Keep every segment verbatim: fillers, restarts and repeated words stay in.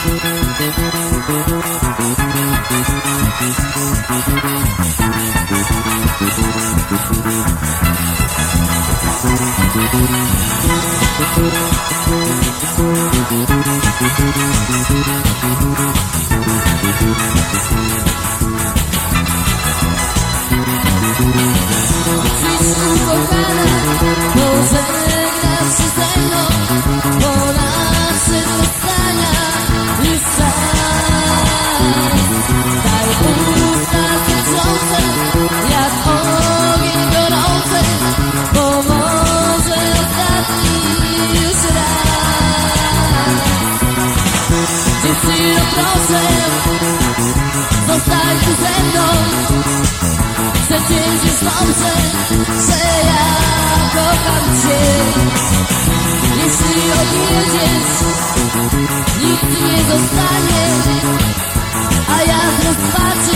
Zostań tu ze mną. Chcę wiedzieć dobrze, że ja kocham cię. Jeśli odjedziesz, nic nie zostanie, a ja z rozpaczy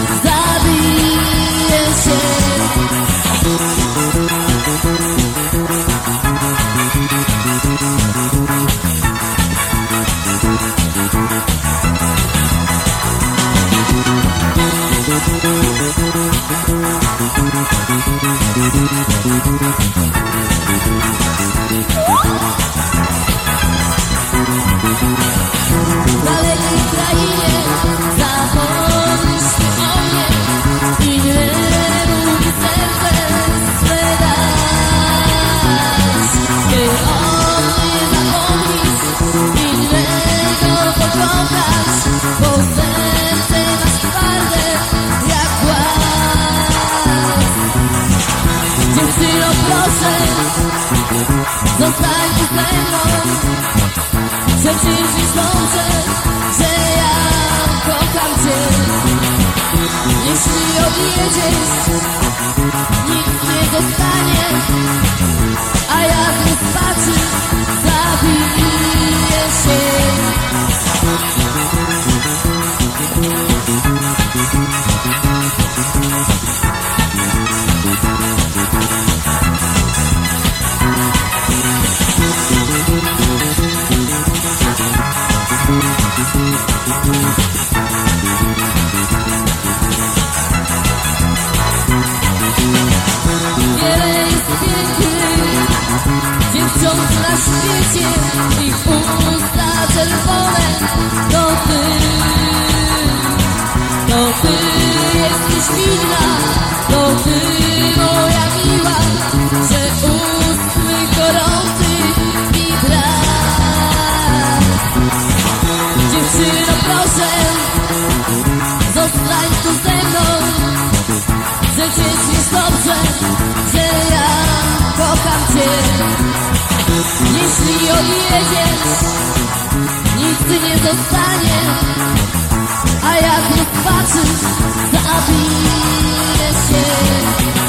zabiję się. W dalekiej krainie zapomnisz o mnie i nie mówi serce swe dać. Ty o mnie zapomnisz, innego pokochać, bo serce masz twarde jak głaz. Dziewczyno, proszę, zostań tu ze mną. Chcę wiedzieć dobrze, że ja kocham cię. Jeśli odjedziesz, nic nie zostanie, a ja z rozpaczy zabiję się. Wiele jest pięknych dziewcząt na świecie, ich usta czerwone to ty, to ty jesteś winna, to ty moja miła, że ust mych gorących mi brak. Dziewczyno, proszę, zostań tu ze mną. Chcę wiedzieć dobrze, że ja kocham cię. Jeśli odjedziesz, nic nie zostanie, a jak rozpaczy zabiję się.